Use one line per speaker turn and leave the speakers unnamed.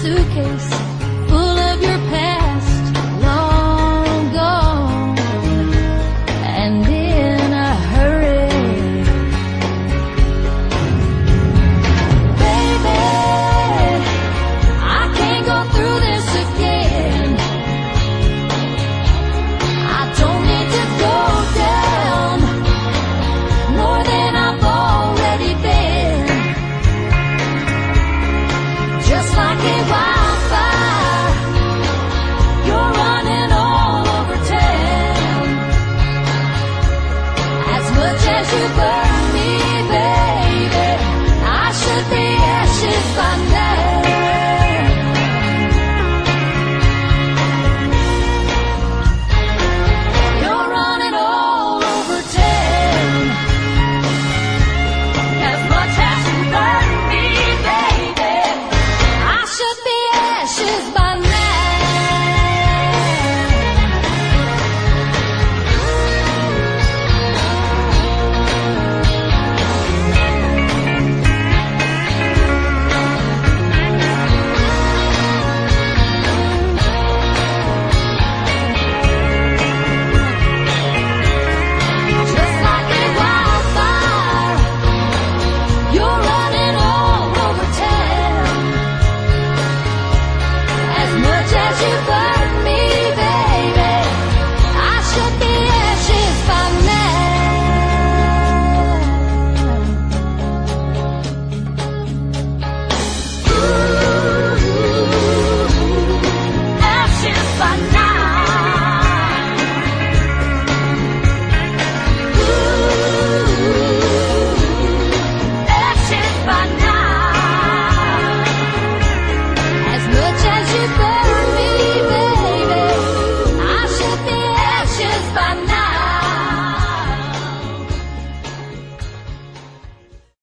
suitcase full of your past, long gone, and in a hurry. Baby, I can't go through this again. I don't need to go down more than I've already been. Just like a wildfire, you're running all over town. As much as you burn me, baby, I should be ashes by now. You're running all over town. As much as you burn me, baby, I should be ashes by now. Just like a wildfire, you're running all over town. As much as you burn